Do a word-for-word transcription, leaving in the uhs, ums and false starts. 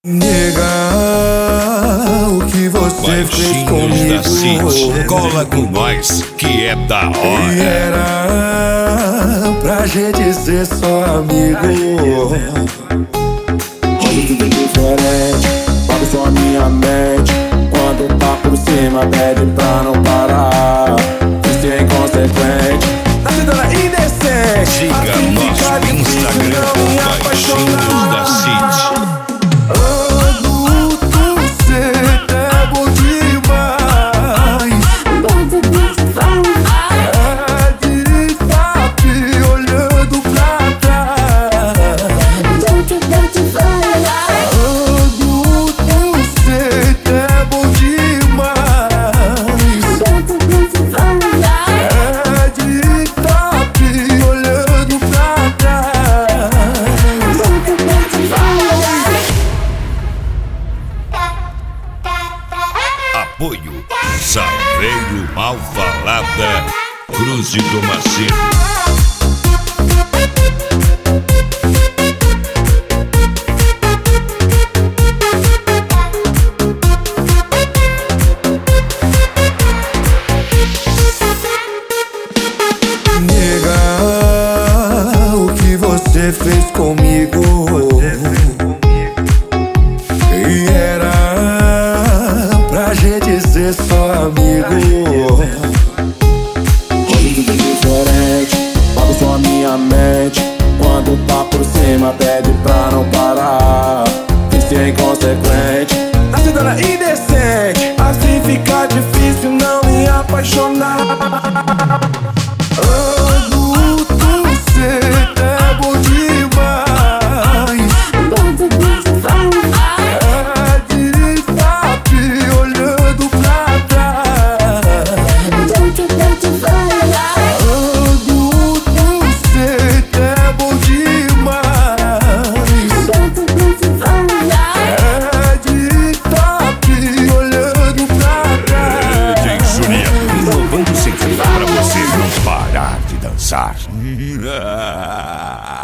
Nega, o que você fez comigo? Da City, cola com nós, que é da hora. E era pra gente ser só amigo. Hoje tudo diferente, pago só a minha mente. Quando tá por cima, pede pra não parar. Isso é inconsequente, tá se dando indecente. Siga nosso Instagram, Baixinhos da City. Apoio Salveiro Mal Falada, Cruz do Macedo. Nega, o que você fez comigo? E era pra gente ser só amigo. Hoje tudo diferente, pago só a minha mente. Quando tá por cima, pede pra não parar. Isso é inconsequente, tá se dando indecente. Assim fica difícil não me apaixonar. Inovando sempre pra você não parar de dançar.